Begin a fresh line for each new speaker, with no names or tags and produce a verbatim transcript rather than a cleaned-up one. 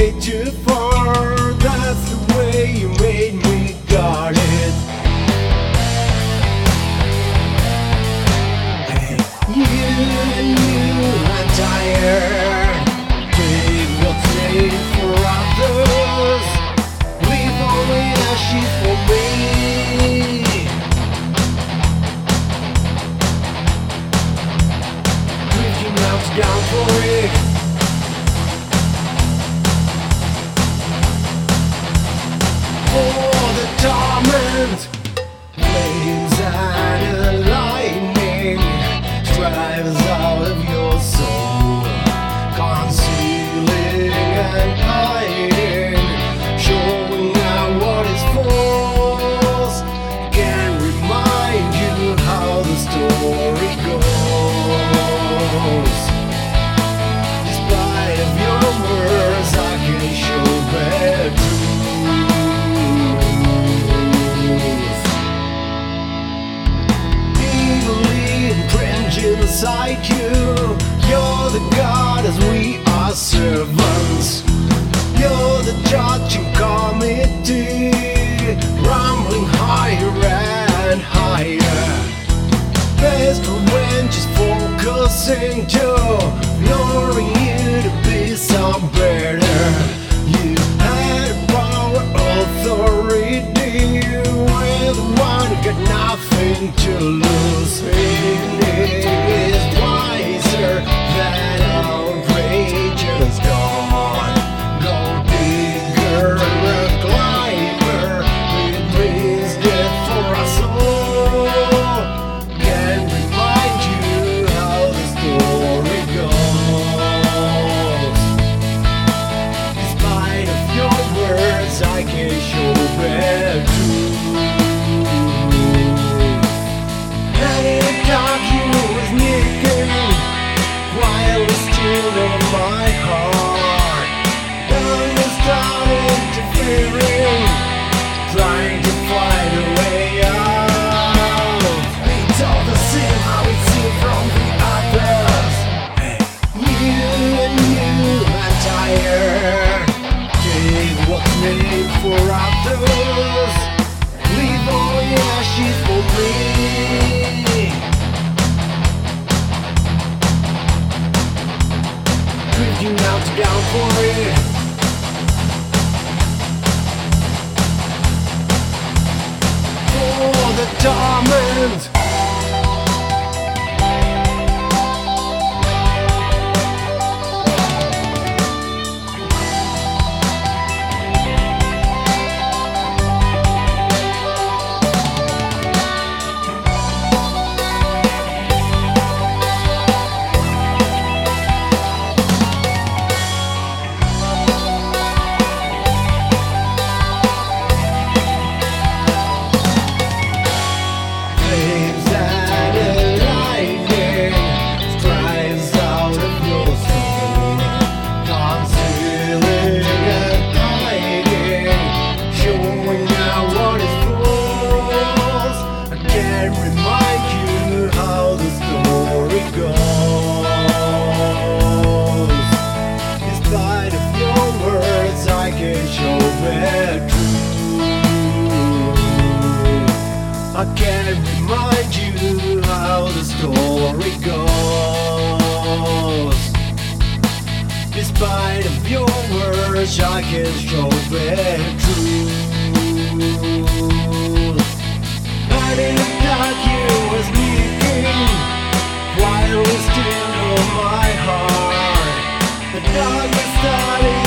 way too far. That's the way you made me got it. Hey, you, you, I'm tired. Take what's made for others. Leave only ashes for me. Drinking out down for it. For the torment, flames and lightning strives out of your soul, concealing and hiding, showing out what is false. Can remind you how the story goes. Despite of your words, I can show bad truth. Inside you, you're the God as we are servants. You're the judging committee, rumbling higher and higher. Best revenge is focusing to ignoring you to be some better. You had power, authority, we're the one who got nothing to lose. Is wiser than outrageous dawn. Go digger, earth climber, it brings death for us all. Can remind you how the story goes. Despite of your words, I can show bad truth. And in the dark you was nicking, while it's still in my heart. Down is starting interfering, trying to find a way out. It's all the same how it's seen from the others. Hey, you and you, I'm tired. Take what's made for others. Leave all the ashes for me. You now to down for it. For the torment. I can't remind you how the story goes. Despite of your words, I can show bad truth. And in the dark you was leaking, while it's still on my heart. The darkness started